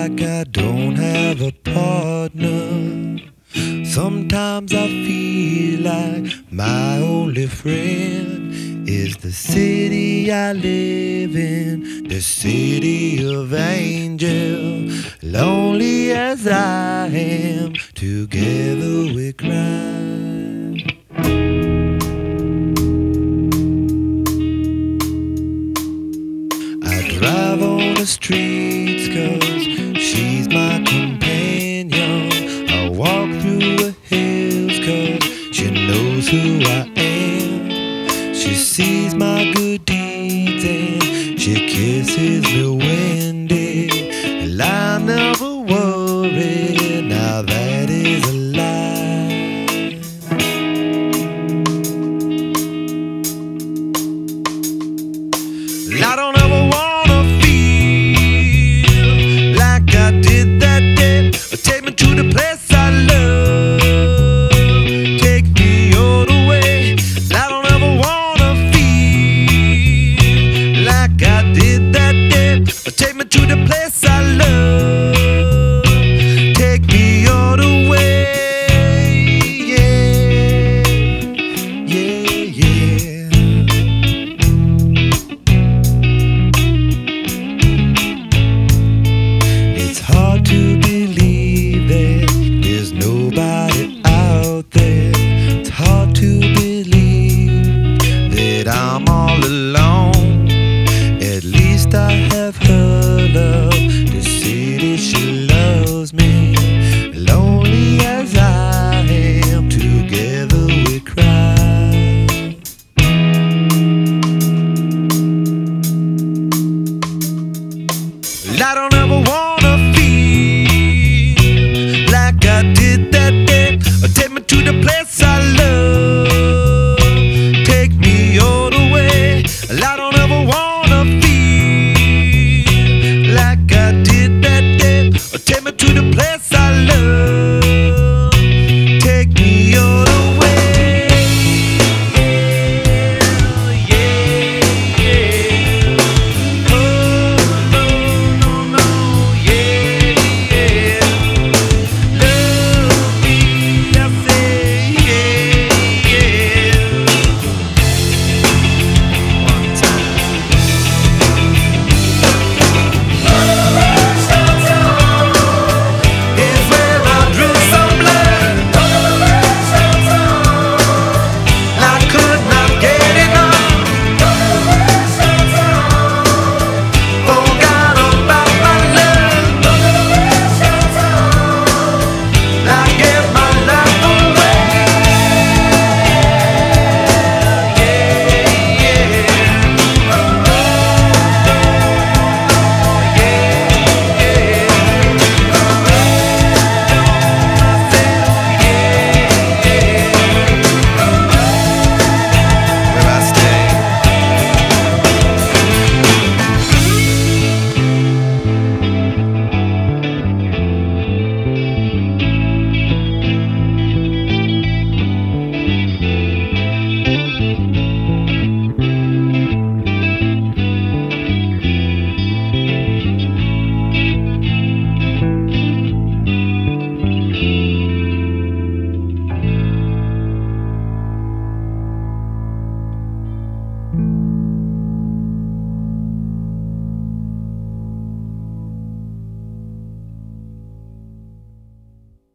like I don't have a partner. Sometimes I feel like my only friend is the city I live in, the city of angels. Lonely as I am, together we cry. I drive on the streets 'cause she's my companion. I walk through the hills 'cause she knows who I am. She sees my good deeds and she kisses me windy. And I never worry, now that is a lie. I don't ever wanna feel like I did that day. Take me to the place I love, take me all the way. I don't ever wanna feel like I did that day. Take me to the place I love, take me all the way. Yeah, yeah, yeah. It's hard to believe that there's nobody out there. It's hard to believe that I'm all alone. At least I have her love, the city she loves me. Lonely as I am, together we cry. I don't ever want